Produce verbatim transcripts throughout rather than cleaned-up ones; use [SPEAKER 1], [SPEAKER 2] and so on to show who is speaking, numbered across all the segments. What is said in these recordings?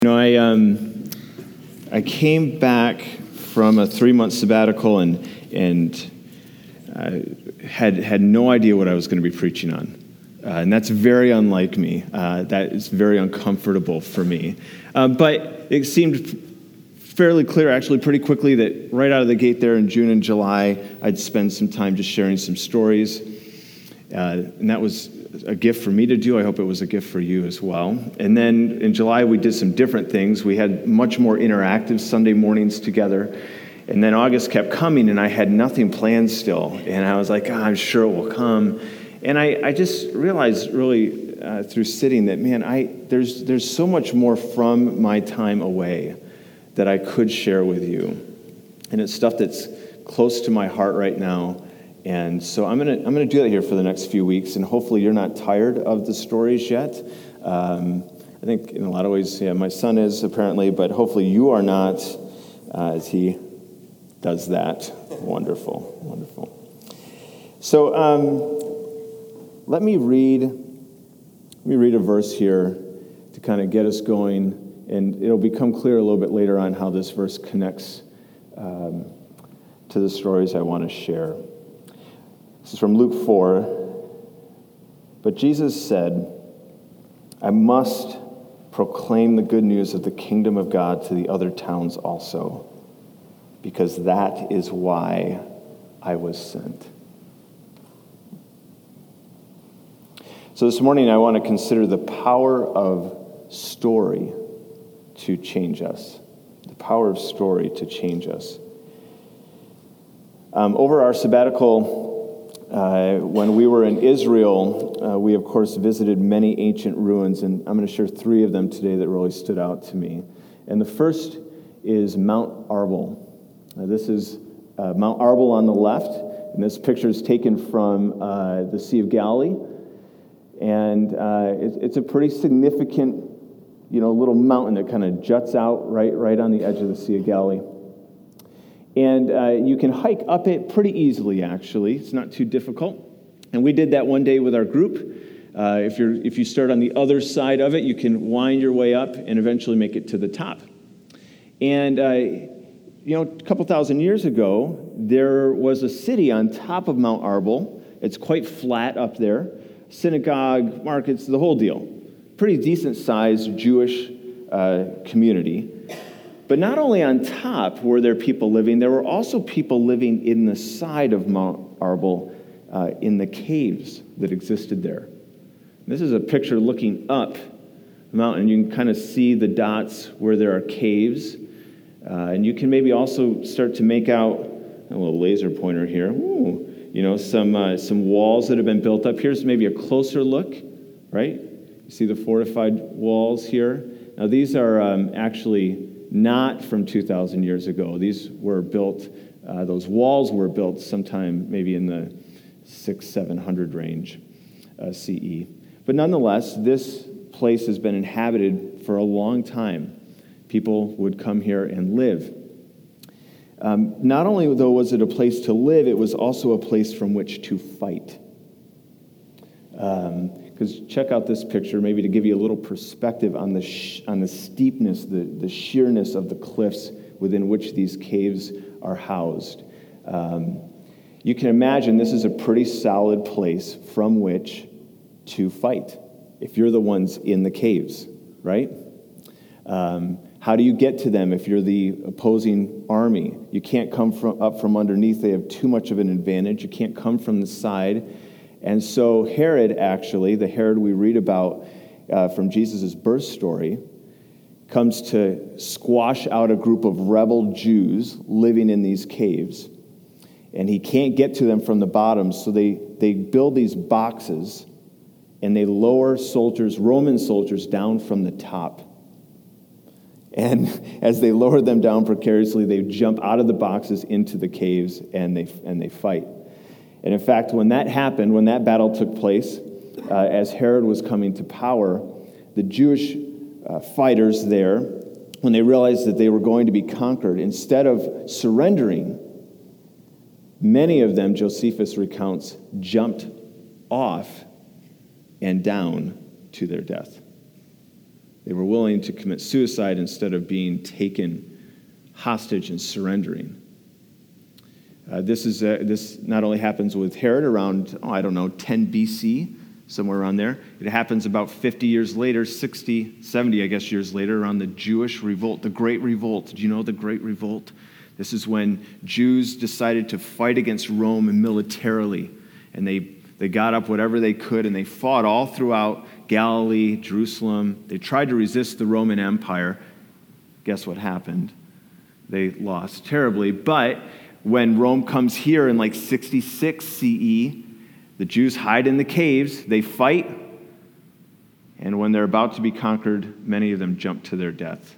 [SPEAKER 1] You know, I um, I came back from a three-month sabbatical and and uh, had had no idea what I was going to be preaching on, uh, and that's very unlike me. Uh, that is very uncomfortable for me. Uh, but it seemed fairly clear, actually, pretty quickly that right out of the gate there in June and July, I'd spend some time just sharing some stories, uh, and that was a gift for me to do. I hope it was a gift for you as well. And then in July, we did some different things. We had much more interactive Sunday mornings together. And then August kept coming, and I had nothing planned still. And I was like, oh, I'm sure it will come. And I, I just realized really uh, through sitting that, man, I there's there's so much more from my time away that I could share with you. And it's stuff that's close to my heart right now. And so I'm gonna I'm gonna do that here for the next few weeks, and hopefully you're not tired of the stories yet. Um, I think in a lot of ways, yeah, my son is apparently, but hopefully you are not, uh, as he does that. Wonderful, wonderful. So um, let me read let me read a verse here to kind of get us going, and it'll become clear a little bit later on how this verse connects um, to the stories I want to share. This is from Luke four. But Jesus said, I must proclaim the good news of the kingdom of God to the other towns also, because that is why I was sent. So this morning I want to consider the power of story to change us. The power of story to change us. Um, over our sabbatical, Uh, when we were in Israel, uh, we, of course, visited many ancient ruins, and I'm going to share three of them today that really stood out to me. And the first is Mount Arbel. Uh, this is uh, Mount Arbel on the left, and this picture is taken from uh, the Sea of Galilee. And uh, it, it's a pretty significant, you know, little mountain that kind of juts out right, right on the edge of the Sea of Galilee. And uh, you can hike up it pretty easily, actually. It's not too difficult. And we did that one day with our group. Uh, if you're if you start on the other side of it, you can wind your way up and eventually make it to the top. And, uh, you know, a couple thousand years ago, there was a city on top of Mount Arbel. It's quite flat up there. Synagogue, markets, the whole deal. Pretty decent-sized Jewish uh, community. But not only on top were there people living, there were also people living in the side of Mount Arbel, uh, in the caves that existed there. This is a picture looking up the mountain. You can kind of see the dots where there are caves. Uh, and you can maybe also start to make out a little laser pointer here. Ooh, you know, some uh, some walls that have been built up. Here's maybe a closer look, right? You see the fortified walls here. Now these are um, actually not from two thousand years ago. These were built, uh, those walls were built sometime maybe in the six, seven hundred range uh, C E. But nonetheless, this place has been inhabited for a long time. People would come here and live. Um, not only, though, was it a place to live, it was also a place from which to fight. Um, Because check out this picture, maybe to give you a little perspective on the sh- on the steepness, the, the sheerness of the cliffs within which these caves are housed. Um, you can imagine this is a pretty solid place from which to fight, if you're the ones in the caves, right? Um, how do you get to them if you're the opposing army? You can't come from, up from underneath. They have too much of an advantage. You can't come from the side. And so Herod, actually, the Herod we read about uh, from Jesus' birth story, comes to squash out a group of rebel Jews living in these caves. And he can't get to them from the bottom, so they, they build these boxes, and they lower soldiers, Roman soldiers, down from the top. And as they lower them down precariously, they jump out of the boxes into the caves, and they and they fight. And in fact, when that happened, when that battle took place, uh, as Herod was coming to power, the Jewish uh, fighters there, when they realized that they were going to be conquered, instead of surrendering, many of them, Josephus recounts, jumped off and down to their death. They were willing to commit suicide instead of being taken hostage and surrendering. Uh, this is uh, this not only happens with Herod around, oh, I don't know, ten B C, somewhere around there. It happens about fifty years later, sixty, seventy, I guess, years later, around the Jewish revolt, the Great Revolt. Did you know the Great Revolt? This is when Jews decided to fight against Rome militarily, and they, they got up whatever they could, and they fought all throughout Galilee, Jerusalem. They tried to resist the Roman Empire. Guess what happened? They lost terribly, but when Rome comes here in like sixty-six C E, the Jews hide in the caves, they fight, and when they're about to be conquered, many of them jump to their death.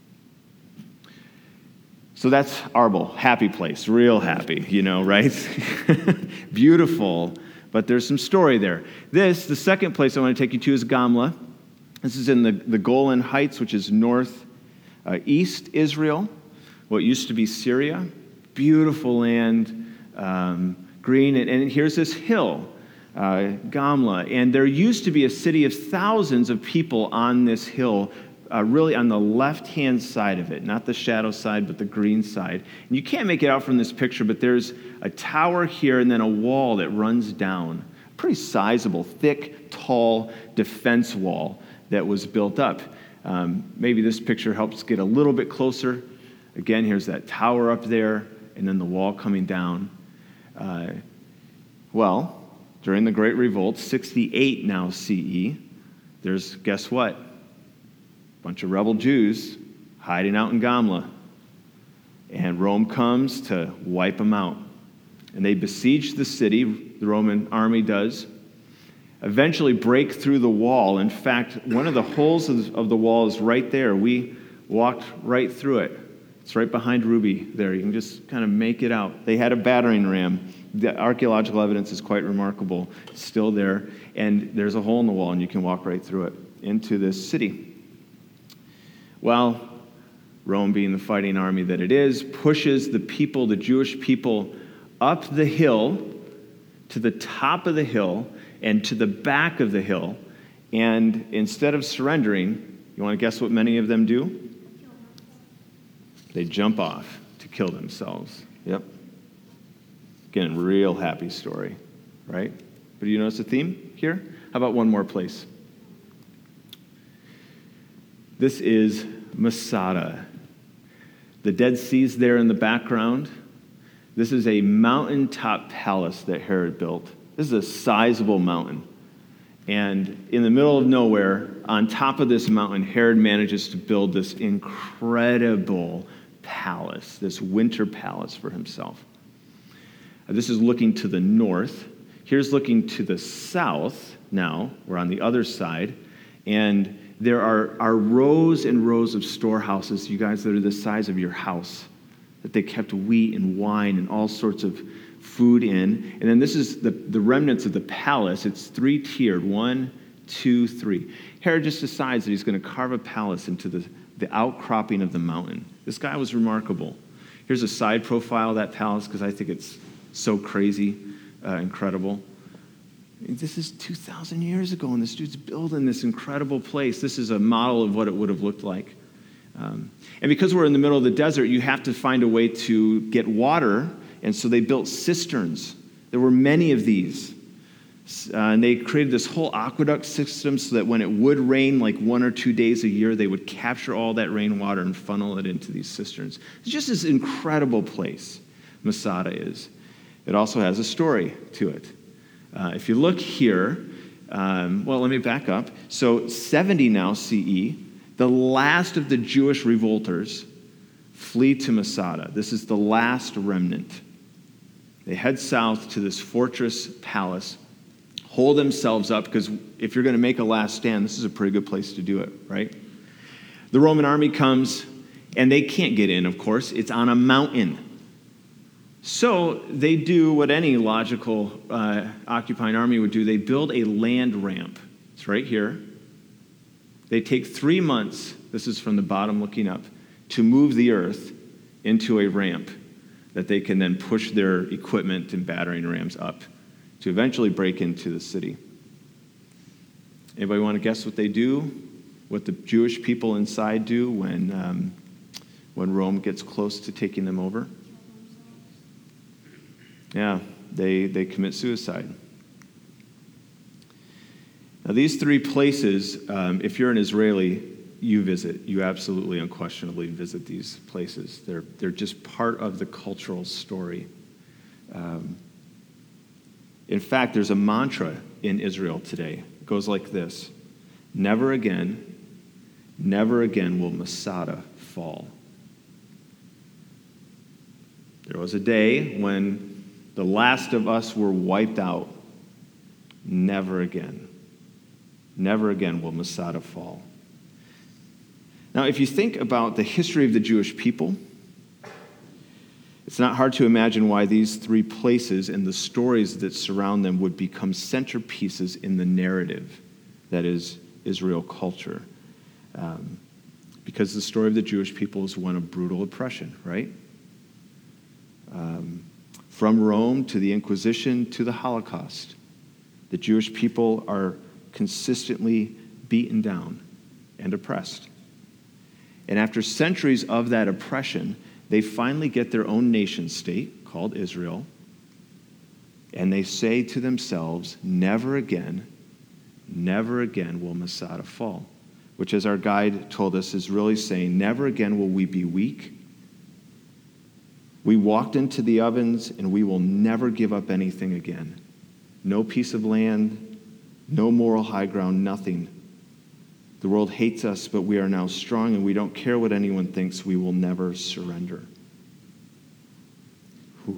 [SPEAKER 1] So that's Arbel, happy place, real happy, you know, right? Beautiful, but there's some story there. This, the second place I want to take you to is Gamla. This is in the, the Golan Heights, which is north uh, east Israel, what used to be Syria. Beautiful land, um, green, and, and here's this hill, uh, Gamla, and there used to be a city of thousands of people on this hill, uh, really on the left-hand side of it, not the shadow side, but the green side. And you can't make it out from this picture, but there's a tower here and then a wall that runs down, pretty sizable, thick, tall defense wall that was built up. Um, maybe this picture helps get a little bit closer. Again, here's that tower up there, and then the wall coming down. Uh, well, during the Great Revolt, sixty-eight now C E, there's, guess what? A bunch of rebel Jews hiding out in Gamla. And Rome comes to wipe them out. And they besiege the city, the Roman army does, eventually break through the wall. In fact, one of the holes of, of the wall is right there. We walked right through it. It's right behind Ruby there. You can just kind of make it out. They had a battering ram. The archaeological evidence is quite remarkable. It's still there. And there's a hole in the wall, and you can walk right through it into this city. Well, Rome, being the fighting army that it is, pushes the people, the Jewish people, up the hill to the top of the hill and to the back of the hill. And instead of surrendering, you want to guess what many of them do? They jump off to kill themselves. Yep. Again, real happy story, right? But do you notice a theme here? How about one more place? This is Masada. The Dead Sea's there in the background. This is a mountaintop palace that Herod built. This is a sizable mountain. And in the middle of nowhere, on top of this mountain, Herod manages to build this incredible palace, this winter palace for himself. This is looking to the north. Here's looking to the south now. We're on the other side. And there are, are rows and rows of storehouses, you guys, that are the size of your house, that they kept wheat and wine and all sorts of food in. And then this is the, the remnants of the palace. It's three-tiered, one, two, three. Herod just decides that he's going to carve a palace into the, the outcropping of the mountain. This guy was remarkable. Here's a side profile of that palace because I think it's so crazy, uh, incredible. This is two thousand years ago, and this dude's building this incredible place. This is a model of what it would have looked like. Um, and because we're in the middle of the desert, you have to find a way to get water, and so they built cisterns. There were many of these. Uh, and they created this whole aqueduct system so that when it would rain like one or two days a year, they would capture all that rainwater and funnel it into these cisterns. It's just this incredible place, Masada is. It also has a story to it. Uh, if you look here, um, well, let me back up. So seventy now C E, the last of the Jewish revolters flee to Masada. This is the last remnant. They head south to this fortress palace, hold themselves up, because if you're going to make a last stand, this is a pretty good place to do it, right? The Roman army comes, and they can't get in, of course. It's on a mountain. So they do what any logical uh, occupying army would do. They build a land ramp. It's right here. They take three months, this is from the bottom looking up, to move the earth into a ramp that they can then push their equipment and battering rams up to eventually break into the city. Anybody want to guess what they do? what the Jewish people inside do when, um, when Rome gets close to taking them over? Yeah, they, they commit suicide. Now, these three places, um, if you're an Israeli, you visit. You absolutely, unquestionably visit these places. They're, they're just part of the cultural story. Um, in fact, there's a mantra in Israel today. It goes like this: never again, never again will Masada fall. There was a day when the last of us were wiped out. Never again. Never again will Masada fall. Now, if you think about the history of the Jewish people, it's not hard to imagine why these three places and the stories that surround them would become centerpieces in the narrative that is Israel culture. Um, because the story of the Jewish people is one of brutal oppression, right? Um, from Rome to the Inquisition to the Holocaust, the Jewish people are consistently beaten down and oppressed. And after centuries of that oppression, they finally get their own nation state called Israel, and they say to themselves, never again, never again will Masada fall, which, as our guide told us, is really saying, never again will we be weak. We walked into the ovens, and we will never give up anything again. No piece of land, no moral high ground, nothing. The world hates us, but we are now strong, and we don't care what anyone thinks. We will never surrender. Whew.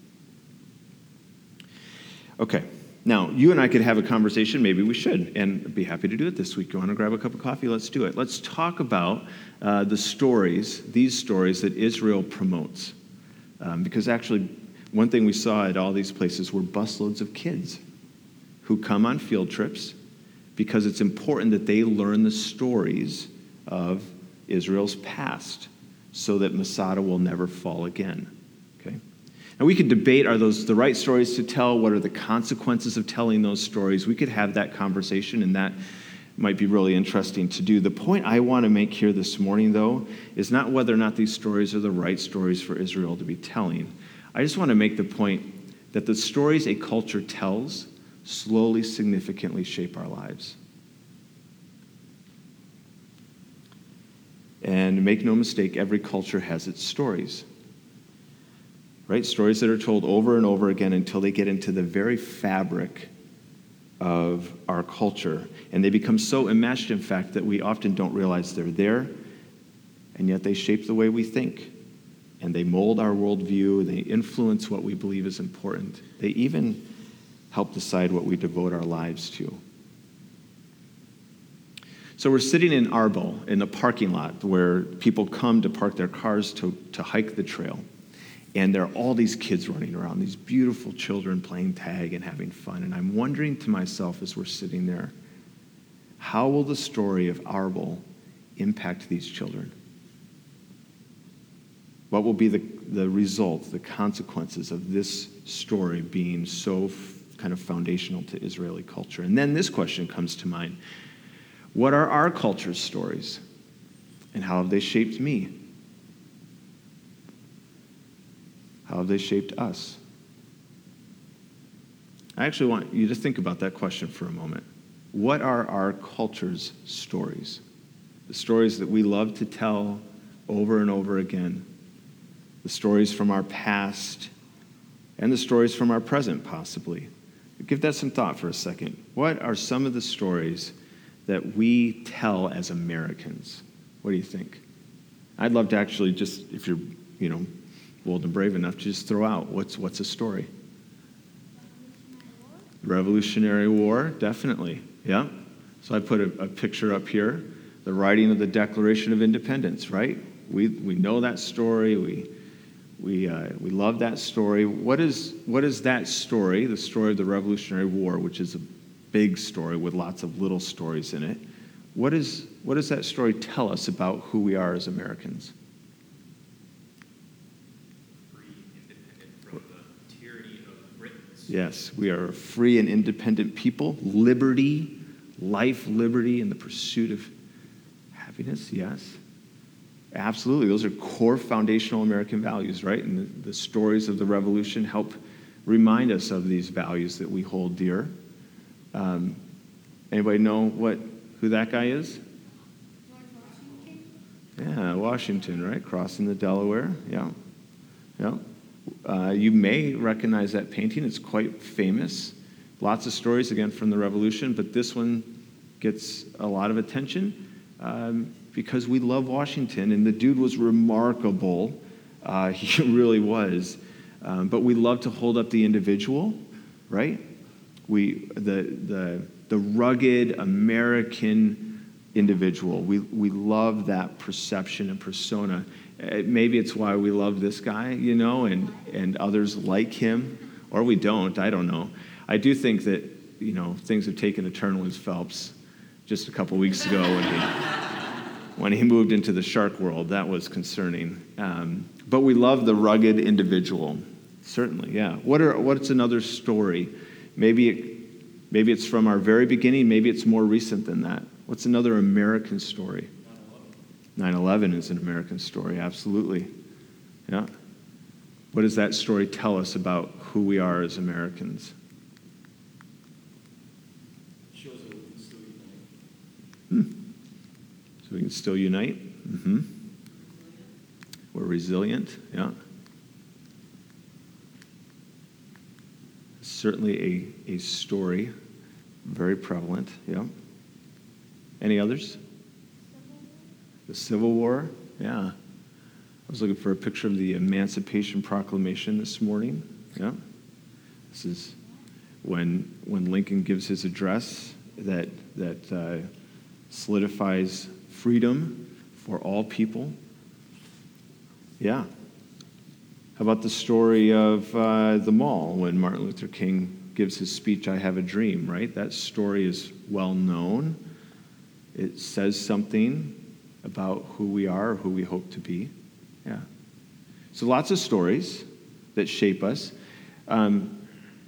[SPEAKER 1] Okay, now, you and I could have a conversation, maybe we should, and I'd be happy to do it this week. You want to grab a cup of coffee? Let's do it. Let's talk about uh, the stories, these stories that Israel promotes. Um, because actually, one thing we saw at all these places were busloads of kids who come on field trips because it's important that they learn the stories of Israel's past so that Masada will never fall again. Okay? Now, we could debate, are those the right stories to tell? What are the consequences of telling those stories? We could have that conversation, and that might be really interesting to do. The point I want to make here this morning, though, is not whether or not these stories are the right stories for Israel to be telling. I just want to make the point that the stories a culture tells slowly, significantly shape our lives. And make no mistake, every culture has its stories. Right? Stories that are told over and over again until they get into the very fabric of our culture. And they become so enmeshed, in fact, that we often don't realize they're there, and yet they shape the way we think. And they mold our worldview. They influence what we believe is important. They even help decide what we devote our lives to. So we're sitting in Arbel, in the parking lot where people come to park their cars to, to hike the trail. And there are all these kids running around, these beautiful children playing tag and having fun. And I'm wondering to myself as we're sitting there, how will the story of Arbel impact these children? What will be the, the result, the consequences of this story being so kind of foundational to Israeli culture? And then this question comes to mind. What are our culture's stories? And how have they shaped me? How have they shaped us? I actually want you to think about that question for a moment. What are our culture's stories? The stories that we love to tell over and over again. The stories from our past and the stories from our present, possibly. Give that some thought for a second. What are some of the stories that we tell as Americans? What do you think? I'd love to actually just, if you're, you know, bold and brave enough, to just throw out what's what's a story. Revolutionary War, definitely. Yeah. So I put a, a picture up here, the writing of the Declaration of Independence. Right? We we know that story. We we uh, we love that story. What is what is that story? The story of the Revolutionary War, which is a big story with lots of little stories in it. What is what does that story tell us about who we are as Americans? Yes, we are a free and independent people. Liberty, life, liberty, and the pursuit of Happiness, yes. Absolutely. Those are core foundational American values, right? And the, the stories of the Revolution help remind us of these values that we hold dear. Um, anybody know what who that guy is? Yeah, Washington, right? Crossing the Delaware. Yeah. Yeah. Uh, you may recognize that painting. It's quite famous. Lots of stories, again, from the Revolution, but this one gets a lot of attention um, because we love Washington, and the dude was remarkable. Uh, he really was. Um, but we love to hold up the individual, right? We the the the rugged American individual. We we love that perception and persona. Uh, maybe it's why we love this guy, you know, and and others like him, or we don't. I don't know. I do think that, you know, things have taken a turn with Phelps just a couple weeks ago when he when he moved into the shark world. That was concerning. Um, but we love the rugged individual. Certainly, yeah. What are what's another story? Maybe it, maybe it's from our very beginning. Maybe it's more recent than that. What's another American story? nine eleven is an American story, absolutely. Yeah. What does that story tell us about who we are as Americans?
[SPEAKER 2] It shows that we can still unite.
[SPEAKER 1] Hmm. So we can still unite. Mm-hmm. We're resilient. Yeah. Certainly a, a story, very prevalent, yeah. Any others? The Civil War, yeah. I was looking for a picture of the Emancipation Proclamation this morning, yeah. This is when when Lincoln gives his address that, that uh, solidifies freedom for all people. Yeah. How about the story of uh, the Mall when Martin Luther King gives his speech, I Have a Dream, right? That story is well known. It says something about who we are, or who we hope to be. Yeah. So lots of stories that shape us. Um,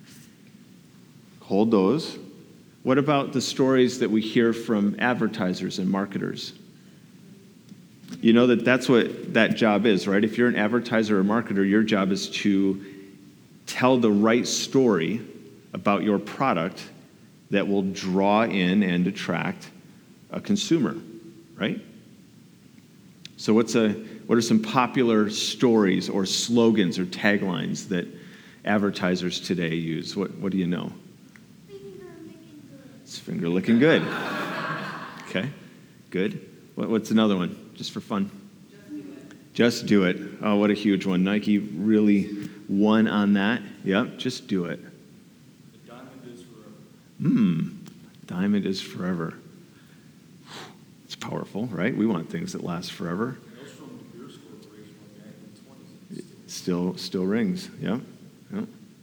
[SPEAKER 1] hold those. What about the stories that we hear from advertisers and marketers? You know that that's what that job is, right? If you're an advertiser or marketer, your job is to tell the right story about your product that will draw in and attract a consumer, right? So what's a what are some popular stories or slogans or taglines that advertisers today use? What what do you know?
[SPEAKER 3] Finger licking good.
[SPEAKER 1] It's finger licking good. Okay, good. What, what's another one? Just for fun. Just do it. Just do it. Oh, what a huge one. Nike really won on that. Yep, just do it.
[SPEAKER 2] The diamond is forever.
[SPEAKER 1] Hmm, diamond is forever. It's powerful, right? We want things that last forever.
[SPEAKER 2] That was from the Pierce Corporation like back in the twenties.
[SPEAKER 1] It still, still rings. Yep. Yep.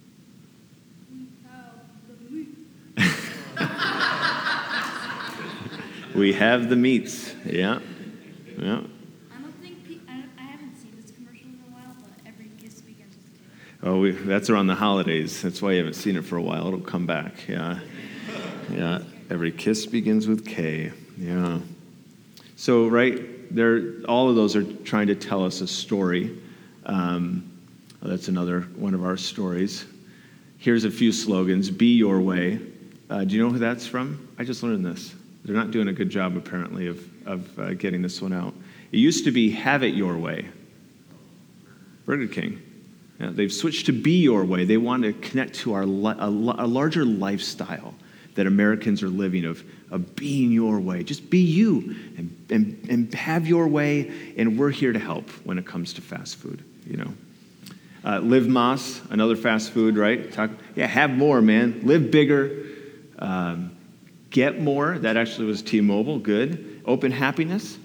[SPEAKER 3] We have the meat.
[SPEAKER 1] We have the meats. Yeah. Yeah.
[SPEAKER 3] I don't think pe- I, I haven't seen this commercial in a while, but every kiss begins with K.
[SPEAKER 1] Oh, we, that's around the holidays. That's why you haven't seen it for a while. It'll come back. Yeah. Yeah. Every kiss begins with K. Yeah. So, right, there, all of those are trying to tell us a story. Um, oh, that's another one of our stories. Here's a few slogans. Be your way. Uh, do you know who that's from? I just learned this. They're not doing a good job, apparently, of, of uh, getting this one out. It used to be have it your way. Burger King. Yeah, they've switched to be your way. They want to connect to our li- a, a larger lifestyle that Americans are living of, of being your way. Just be you and, and, and have your way, and we're here to help when it comes to fast food, you know. Uh, Live Más, another fast food, right? Talk, yeah, have more, man. Live bigger. Um, get more. That actually was T-Mobile. Good. Open Happiness.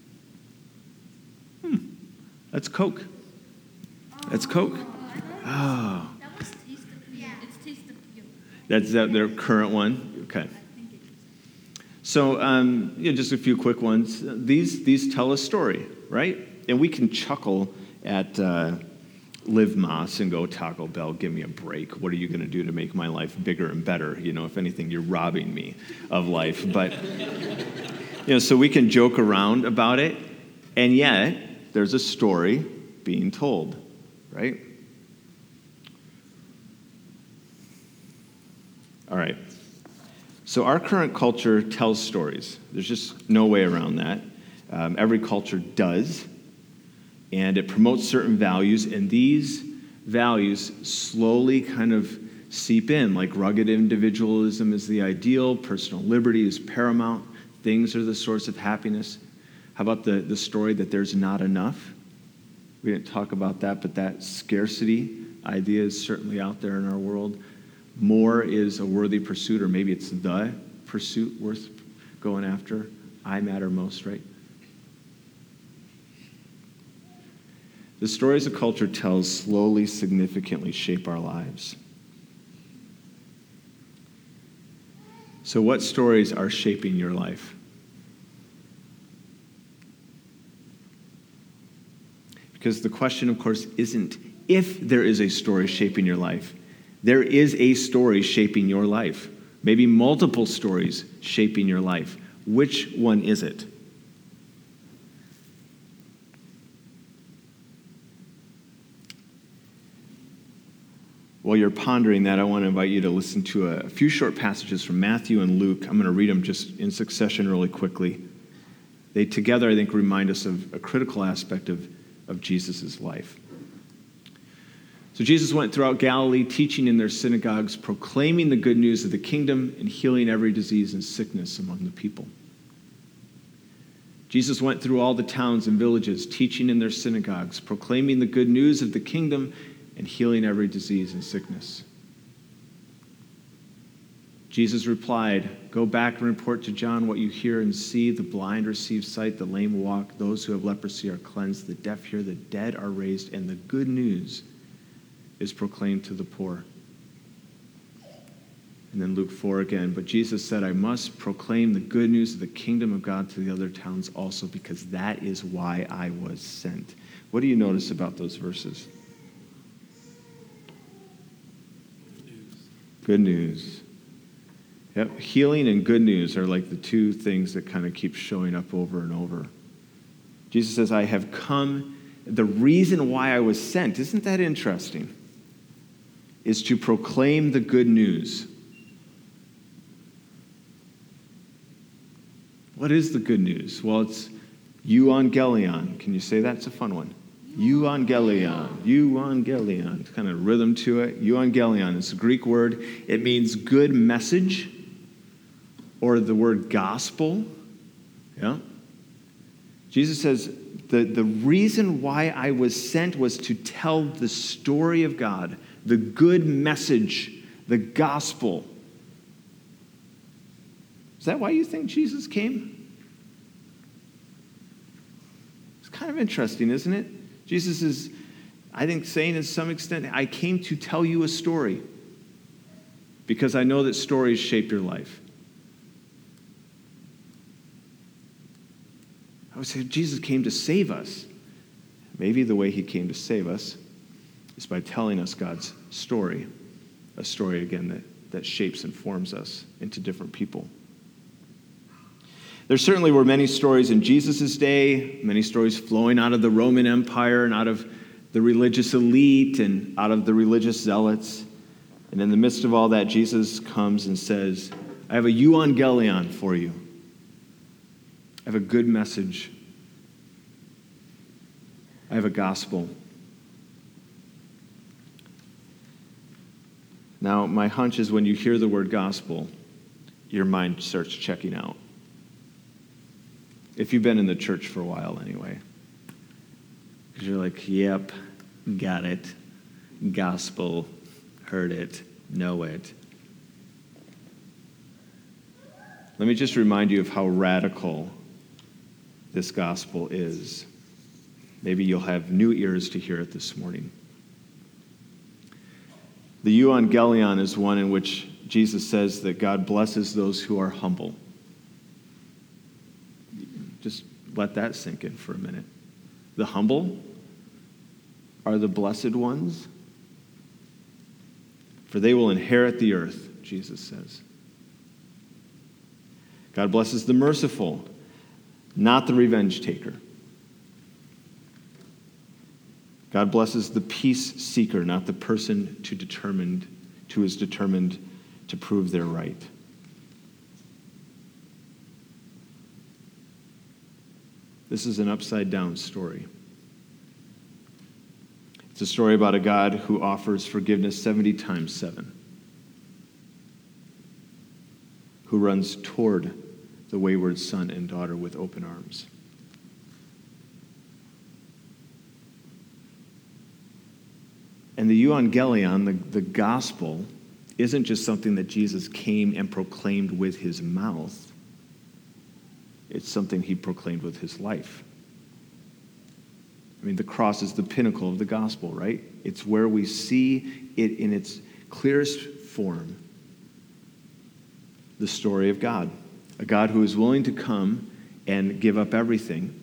[SPEAKER 1] Hmm. That's Coke. That's Coke. Oh.
[SPEAKER 3] That was Taste of You. It's Taste of You.
[SPEAKER 1] That's uh, their current one. Okay.
[SPEAKER 3] I think it is.
[SPEAKER 1] So, um, yeah, just a few quick ones. These these tell a story, right? And we can chuckle at uh, Live Más and go, Taco Bell, give me a break. What are you going to do to make my life bigger and better? You know, if anything, you're robbing me of life. But You know, so we can joke around about it, and yet there's a story being told, right? All right. So our current culture tells stories. There's just no way around that. Um, every culture does, and it promotes certain values, and these values slowly kind of seep in, like rugged individualism is the ideal, personal liberty is paramount, things are the source of happiness. How about the, the story that there's not enough? We didn't talk about that, but that scarcity idea is certainly out there in our world. More is a worthy pursuit, or maybe it's the pursuit worth going after. I matter most, right? The stories a culture tells slowly, significantly shape our lives. So what stories are shaping your life? Because the question, of course, isn't if there is a story shaping your life. There is a story shaping your life. Maybe multiple stories shaping your life. Which one is it? While you're pondering that, I want to invite you to listen to a few short passages from Matthew and Luke. I'm going to read them just in succession really quickly. They together, I think, remind us of a critical aspect of, of Jesus' life. So Jesus went throughout Galilee, teaching in their synagogues, proclaiming the good news of the kingdom, and healing every disease and sickness among the people. Jesus went through all the towns and villages, teaching in their synagogues, proclaiming the good news of the kingdom, and healing every disease and sickness. Jesus replied, "Go back and report to John what you hear and see. The blind receive sight, the lame walk, those who have leprosy are cleansed, the deaf hear, the dead are raised, and the good news is proclaimed to the poor." And then Luke four again, "But Jesus said, I must proclaim the good news of the kingdom of God to the other towns also, because that is why I was sent." What do you notice about those verses? Good news. Yep. Healing and good news are like the two things that kind of keep showing up over and over. Jesus says, I have come, the reason why I was sent, isn't that interesting? Is to proclaim the good news. What is the good news? Well, it's euangelion. Can you say that? It's a fun one. Euangelion, euangelion, it's kind of rhythm to it. Euangelion, it's a Greek word. It means good message, or the word gospel. Yeah. Jesus says, the, the reason why I was sent was to tell the story of God, the good message, the gospel. Is that why you think Jesus came? It's kind of interesting, isn't it? Jesus is, I think, saying to some extent, I came to tell you a story because I know that stories shape your life. I would say Jesus came to save us. Maybe the way he came to save us is by telling us God's story, a story, again, that, that shapes and forms us into different people. There certainly were many stories in Jesus' day, many stories flowing out of the Roman Empire and out of the religious elite and out of the religious zealots. And in the midst of all that, Jesus comes and says, I have a euangelion for you. I have a good message. I have a gospel. Now, my hunch is when you hear the word gospel, your mind starts checking out. If you've been in the church for a while anyway. Because you're like, yep, got it. Gospel, heard it, know it. Let me just remind you of how radical this gospel is. Maybe you'll have new ears to hear it this morning. The euangelion is one in which Jesus says that God blesses those who are humble. Just let that sink in for a minute. The humble are the blessed ones, for they will inherit the earth, Jesus says. God blesses the merciful. not the revenge taker. God blesses the peace seeker, not the person to determined, who is determined to prove they're right. This is an upside-down story. It's a story about a God who offers forgiveness seventy times seven, who runs toward the wayward son and daughter with open arms. And the euangelion, the, the gospel, isn't just something that Jesus came and proclaimed with his mouth. It's something he proclaimed with his life. I mean, the cross is the pinnacle of the gospel, right? It's where we see it in its clearest form, the story of God. A God who is willing to come and give up everything,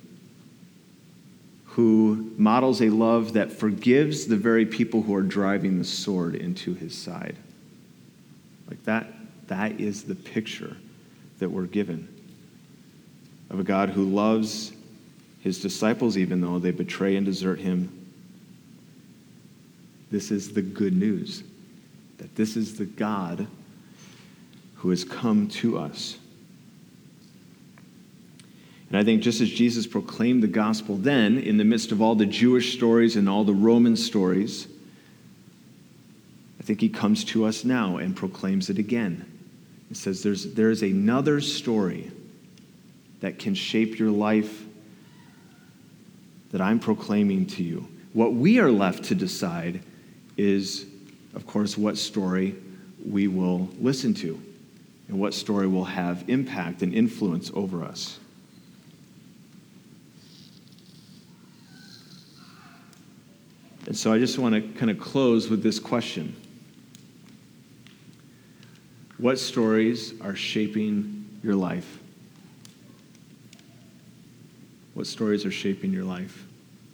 [SPEAKER 1] who models a love that forgives the very people who are driving the sword into his side. Like that, that is the picture that we're given of a God who loves his disciples even though they betray and desert him. This is the good news, that this is the God who has come to us. And I think just as Jesus proclaimed the gospel then, in the midst of all the Jewish stories and all the Roman stories, I think he comes to us now and proclaims it again. He says there's, there is another story that can shape your life that I'm proclaiming to you. What we are left to decide is, of course, what story we will listen to and what story will have impact and influence over us. And so I just want to kind of close with this question. What stories are shaping your life? What stories are shaping your life?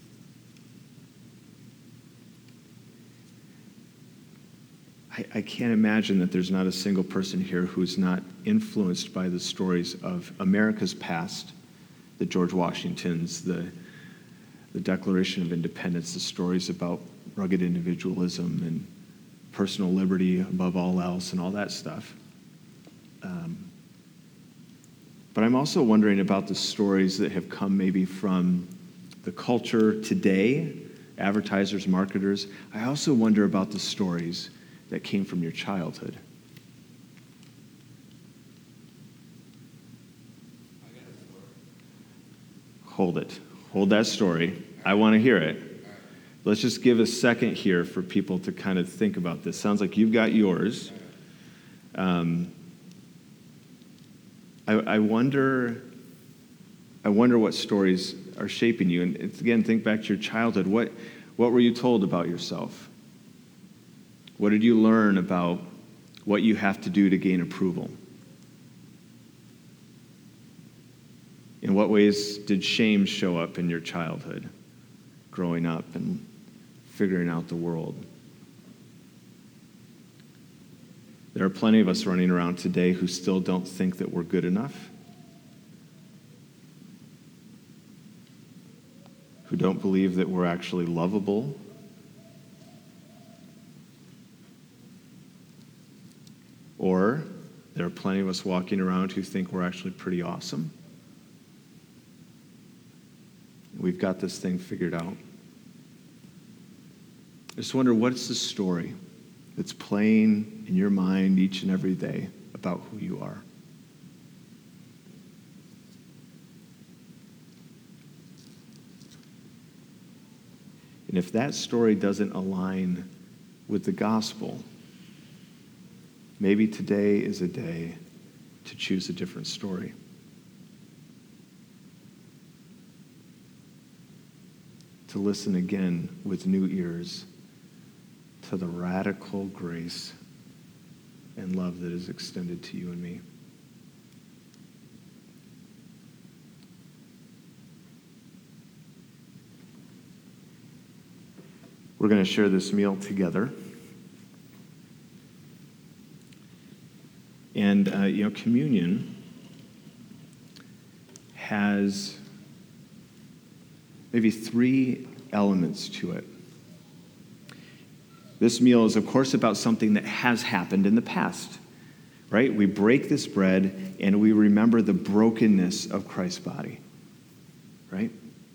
[SPEAKER 1] I, I can't imagine that there's not a single person here who's not influenced by the stories of America's past, the George Washingtons, the, the Declaration of Independence, the stories about rugged individualism and personal liberty above all else and all that stuff. Um, But I'm also wondering about the stories that have come maybe from the culture today, advertisers, marketers. I also wonder about the stories that came from your childhood.
[SPEAKER 2] I got a story.
[SPEAKER 1] Hold it. Hold that story. I want to hear it.
[SPEAKER 2] All right.
[SPEAKER 1] Let's just give a second here for people to kind of think about this. Sounds like you've got yours. Um, I, I wonder, I wonder what stories are shaping you. And it's, again, think back to your childhood. What, what were you told about yourself? What did you learn about what you have to do to gain approval? In what ways did shame show up in your childhood, growing up and figuring out the world? There are plenty of us running around today who still don't think that we're good enough, who don't believe that we're actually lovable, or there are plenty of us walking around who think we're actually pretty awesome. We've got this thing figured out. I just wonder, what's the story that's playing in your mind each and every day about who you are? And if that story doesn't align with the gospel, maybe today is a day to choose a different story. To listen again with new ears to the radical grace and love that is extended to you and me. We're going to share this meal together. And, uh, you know, communion has maybe three elements to it. This meal is, of course, about something that has happened in the past, right? We break this bread and we remember the brokenness of Christ's body, right?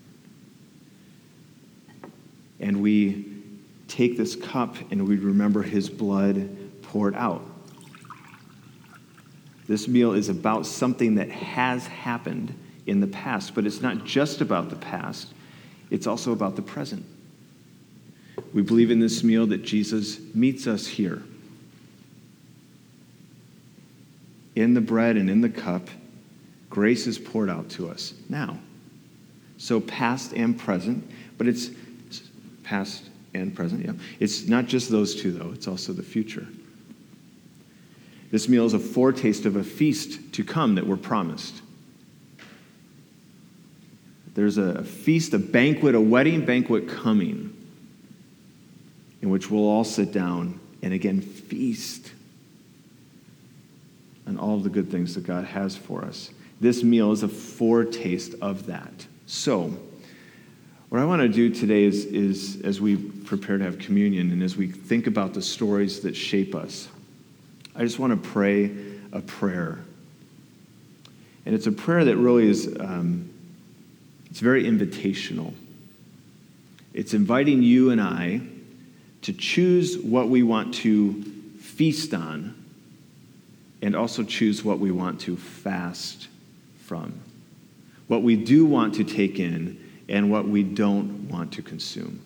[SPEAKER 1] And we take this cup and we remember his blood poured out. This meal is about something that has happened in the past, but it's not just about the past, it's also about the present. We believe in this meal that Jesus meets us here. In the bread and in the cup, grace is poured out to us now. So past and present, but it's past and present, yeah. It's not just those two, though. It's also the future. This meal is a foretaste of a feast to come that we're promised. There's a feast, a banquet, a wedding banquet coming in which we'll all sit down and again feast on all of the good things that God has for us. This meal is a foretaste of that. So, what I want to do today is, is, as we prepare to have communion and as we think about the stories that shape us, I just want to pray a prayer. And it's a prayer that really is, um, it's very invitational. It's inviting you and I to choose what we want to feast on and also choose what we want to fast from. What we do want to take in and what we don't want to consume.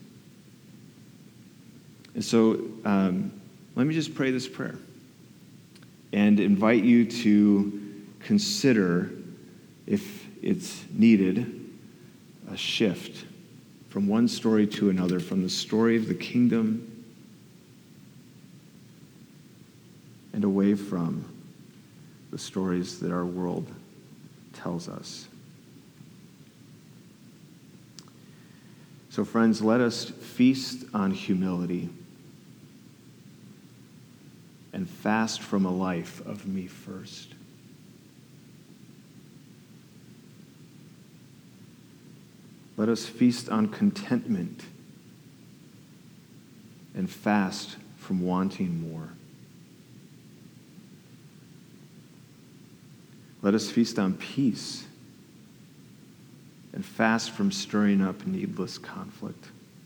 [SPEAKER 1] And so um, let me just pray this prayer and invite you to consider, if it's needed, a shift from one story to another, from the story of the kingdom and away from the stories that our world tells us. So, friends, let us feast on humility and fast from a life of me first. Let us feast on contentment and fast from wanting more. Let us feast on peace and fast from stirring up needless conflict.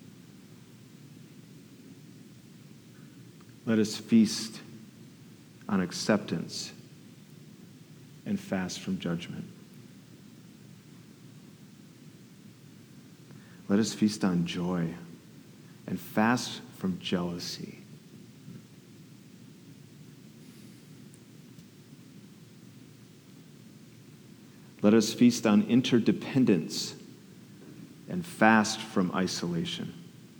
[SPEAKER 1] Let us feast on acceptance and fast from judgment. Let us feast on joy and fast from jealousy. Let us feast on interdependence and fast from isolation.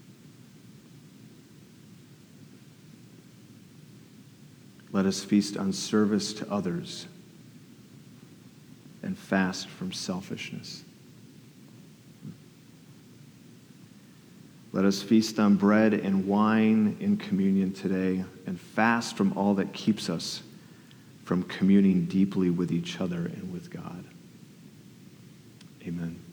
[SPEAKER 1] Let us feast on service to others and fast from selfishness. Let us feast on bread and wine in communion today and fast from all that keeps us from communing deeply with each other and with God. Amen.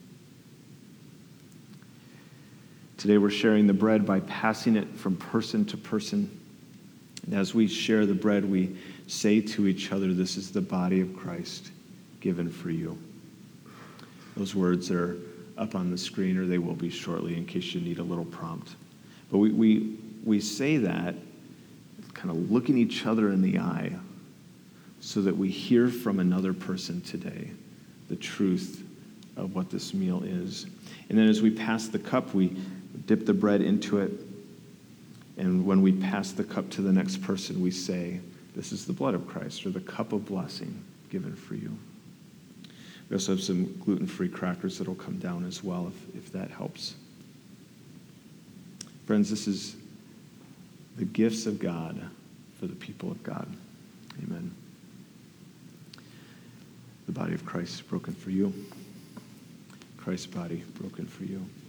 [SPEAKER 1] Today we're sharing the bread by passing it from person to person. And as we share the bread, we say to each other, "This is the body of Christ given for you." Those words are up on the screen, or they will be shortly in case you need a little prompt. But we we, we say that kind of looking each other in the eye so that we hear from another person today the truth of what this meal is. And then as we pass the cup, we dip the bread into it. And when we pass the cup to the next person, we say, "This is the blood of Christ," or the cup of blessing given for you. We also have some gluten-free crackers that will come down as well if, if that helps. Friends, this is the gifts of God for the people of God. Amen. The body of Christ broken for you. Christ's body broken for you.